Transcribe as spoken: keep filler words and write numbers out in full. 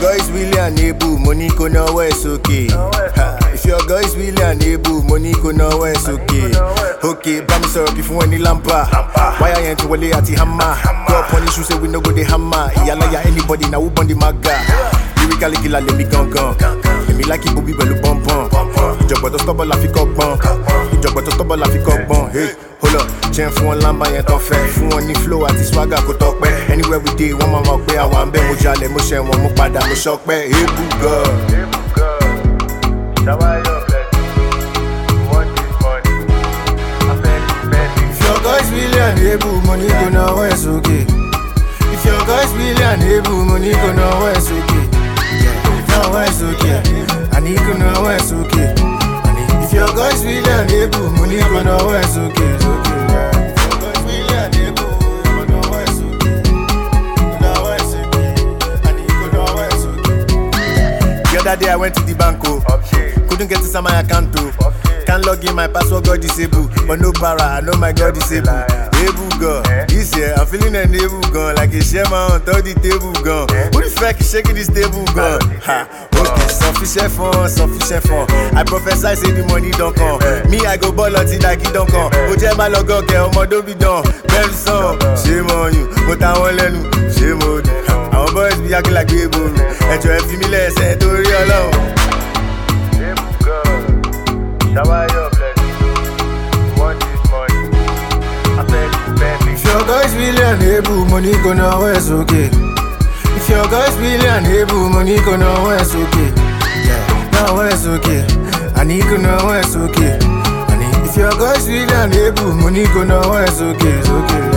girl is willing and able, money go nowhere, it's okay. Ha. If your girl is willing and able, money go nowhere, it's okay. Okay, bam so if you want any lampa. Why I ain't to wale ati hammer? Go up on the shoe say we no go the hammer. Iyala ya anybody na who on the maga. Lyrically killer let me gun gun. Let me like it booby belu bum bum. Ìjọ̀gbọ̀n tó stubborn la fi kọ́gbọ́n. Ìjọ̀gbọ̀n tó stubborn la fi kọ́gbọ́n. Hey, hold up, jẹ́ fún wọn lámbà yẹn tán fẹ́. Fún wọn ní flow àti swagger kò tọ́pẹ́. Anywhere we dey, wọ́n máa mọ̀ pé àwọn àmbẹ́ mo jalè, mo ṣẹ̀ wọ́n, mo padà, mo ṣọpẹ́. Hey, Buga. Hey, Buga. Shower your blessing. You want this money? I beg you, beg me. If your girl is really unable, money go nowhere, it's okay. If your girl is really unable, money go nowhere, it's okay. Nowhere, it's okay. And he go nowhere, it's okay. And if your girl is really unable, money go nowhere, it's okay. It's okay. If your girl is really unable, go nowhere, it's okay. Nowhere, it's okay. And he go nowhere, it's okay. The other day I went to the banco. Okay. Couldn't get inside my account too. Okay. Can't log in my password, got disabled. But no para, I know my God disabled. Able gun, this year I'm feeling an able gun. Like a share my on top the table gun. Who the fuck is shaking this table gun? Ha, okay, sufficient fun, sufficient fun. I prophesy say the money don't come. Me I go ball until like it don't come. Oje ma logo ke omo don't be done. Very son, shame on you. But I won't let you, shame on you. Our boys be acting like we able. And you have me less, to real love. Hey, Buga. Shower your blessing. You want this money? I beg you, beg me. If your girl is really unable, money go nowhere, it's okay. If your girl is really unable, money go nowhere, it's okay. Yeah, nowhere, it's okay. And he go nowhere, it's okay. And if your girl is really unable, money go nowhere, it's okay, it's okay.